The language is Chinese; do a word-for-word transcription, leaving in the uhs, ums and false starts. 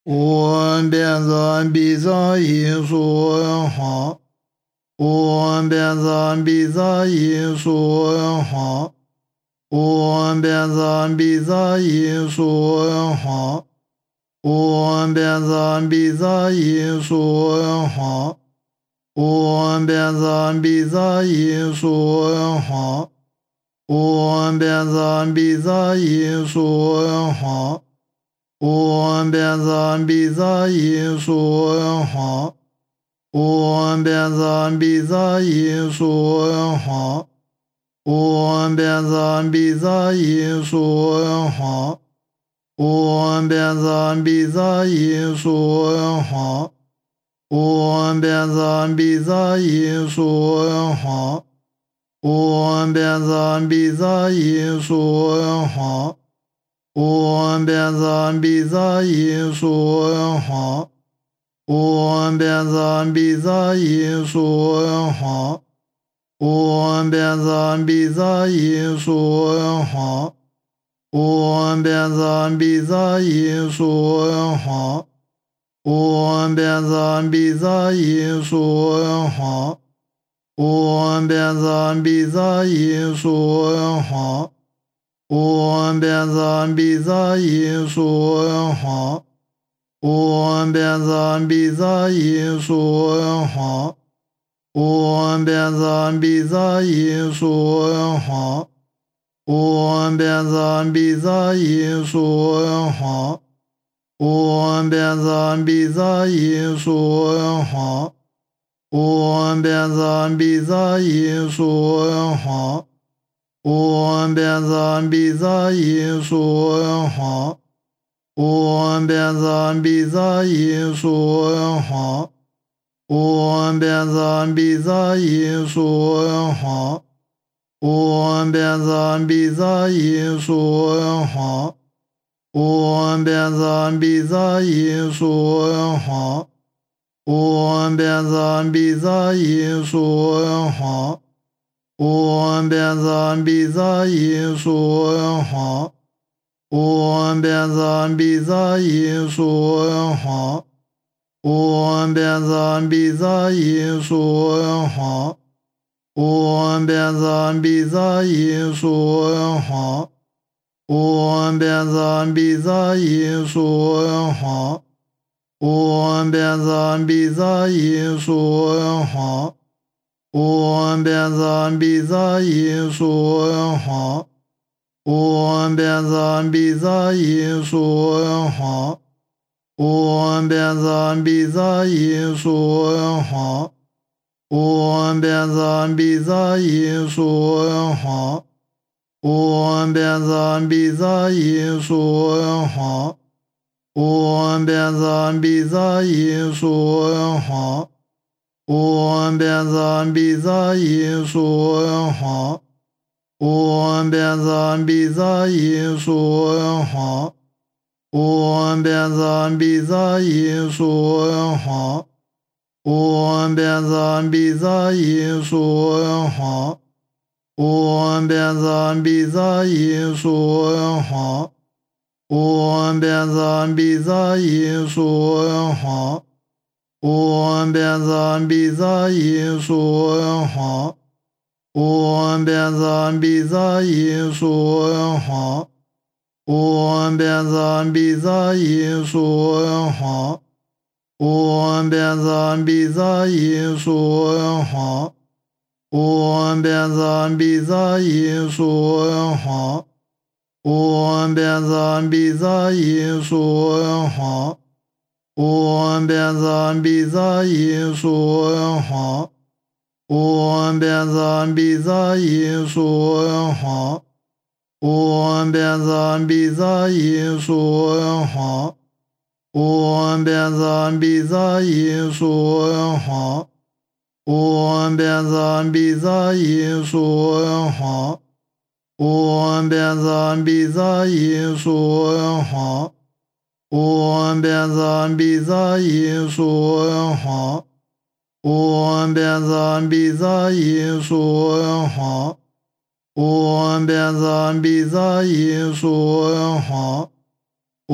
我变成闭着艺术化，我变成闭着艺术化，我变成闭着艺术化，我变成闭着艺术化，我变成闭着艺术化，我变成闭着艺术化。我变成闭着艺术化，我变成闭着艺术化，我变成闭着艺术化，我变成闭着艺术化，我变成闭着艺术化，我变成闭着艺术化。我变成闭着艺术化，我变成闭着艺术化，我变成闭着艺术化，我变成闭着艺术化，我变成闭着艺术化，我变成闭着艺术化。我变成闭着艺术化，我变成闭着艺术化，我变成闭着艺术化，我变成闭着艺术化，我变成闭着艺术化，我变成闭着艺术化。我变成闭着艺术化，我变成闭着艺术化，我变成闭着艺术化，我变成闭着艺术化，我变成闭着艺术化，我变成闭着艺术化。我变成闭着艺术化，我变成闭着艺术化，我变成闭着艺术化，我变成闭着艺术化，我变成闭着艺术化，我变成闭着艺术化。我变成闭着艺术化，我变成闭着艺术化，我变成闭着艺术化，我变成闭着艺术化，我变成闭着艺术化，我变成闭着艺术化。我变成闭着艺术化，我变成闭着艺术化，我变成闭着艺术化，我变成闭着艺术化，我变成闭着艺术化，我变成闭着艺术化。我变成闭着艺术化，我变成闭着艺术化，我变成闭着艺术化，我变成闭着艺术化，我变成闭着艺术化，我变成闭着艺术化。我变成闭着艺术化，我变成闭着艺术化，我变成闭着艺术化，我变成闭着艺术化，我变成闭着艺术化，我变成闭着艺术化。我变成闭着艺术化，我变成闭着艺术化，我变成闭着艺术化，